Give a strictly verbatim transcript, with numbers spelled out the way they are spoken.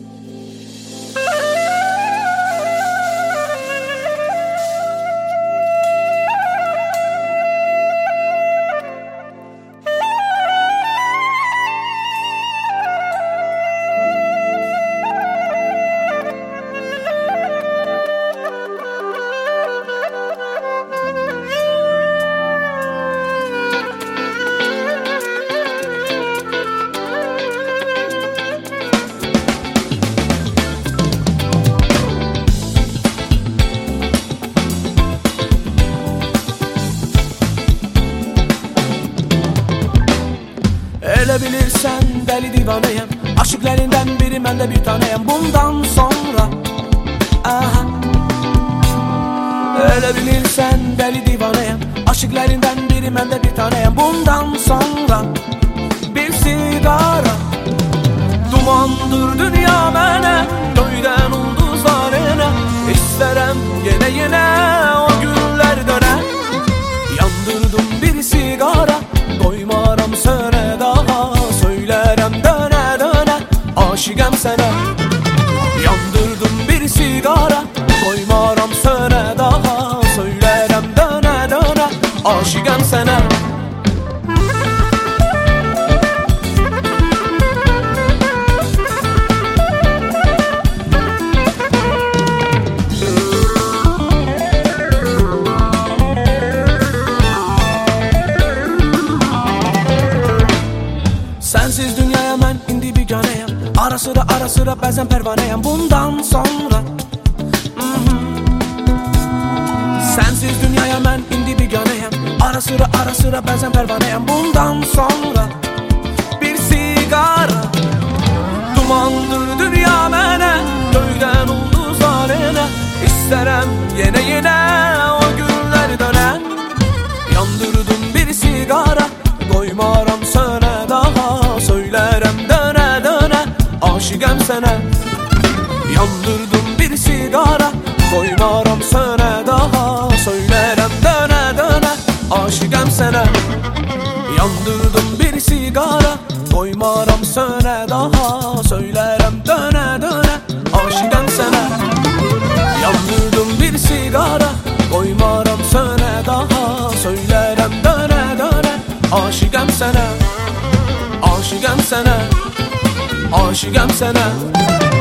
Öyle bilirsen deli divaneyim, aşıklarından biri, ben de bir taneyim bundan sonra. Aha. Öyle bilirsen deli divaneyim, aşıklarından biri, ben de bir taneyim bundan sonra. Bir sigara dumandır dünya bana, köyden ulduzlarına. İsterim yine yine o günler döner. Yandırdım bir sigara, doymaram söne daha, söylerim döne döne aşıkım sana. Yandırdım bir sigara, doymaram söne daha, söylerim döne döne aşıkım sana. Sensiz dünyaya ben indi bir ganeyim, ara sıra ara sıra bazen pervaneyim bundan sonra. mm-hmm. Sensiz dünyaya ben indi bir ganeyim, ara sıra ara sıra bazen pervaneyim bundan sonra. Bir sigara dumandır dünya bana, köyden ulduzlarına. İsterim yine yine o günler dönen. Yandırdım bir sigara, doymaram söne daha, söylerim döne döne aşıkım sana. Yandırdım bir sigara, doymaram söne daha, söylerim döne döne aşıkım sana. Yandırdım bir sigara, doymaram söne daha, söylerim döne döne aşıkım sana. Yandırdım bir sigara, doymaram söne daha, söylerim döne döne aşıkım sana. Aşıkım sana, aşıkım sana.